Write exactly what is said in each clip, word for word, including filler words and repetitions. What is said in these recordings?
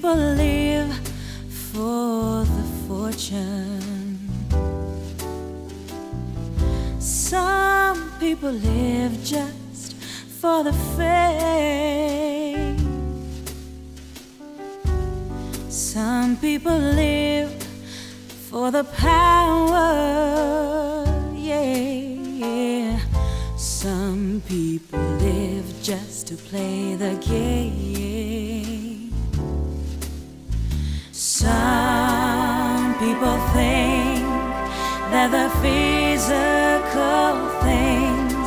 people live for the fortune. Some people live just for the fame. Some people live for the power, yeah. Some people live just to play the game. Some people think that the physical things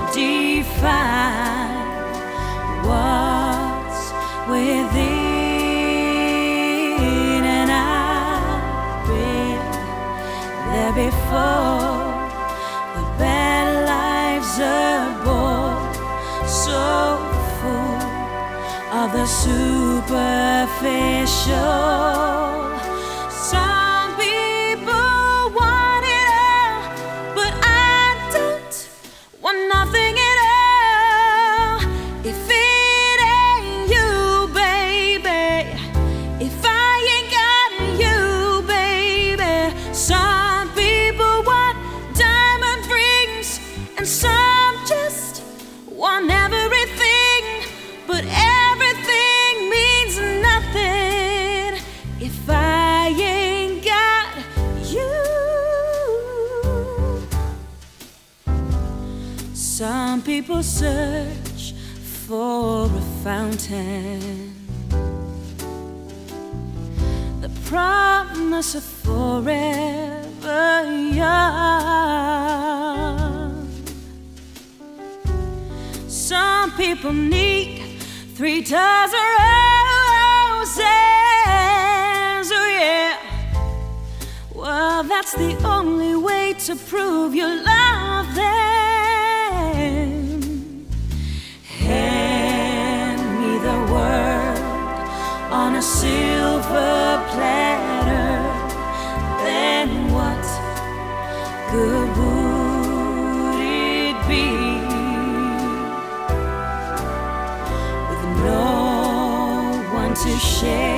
define what's within, and I've been there before. The bad life's a bore, so full of the superficial. Some people want it all, but I don't want nothing at all. If it ain't you, baby, if I ain't got you, baby. Some people want diamond rings, and some just want everything, but everything means nothing if I ain't got you. Some people search for a fountain, the promise of forever young. Some people need three dozen roses, oh yeah. Well, that's the only way to prove you love them. Hand me the world on a silver platter, then what good would it be? With no one to share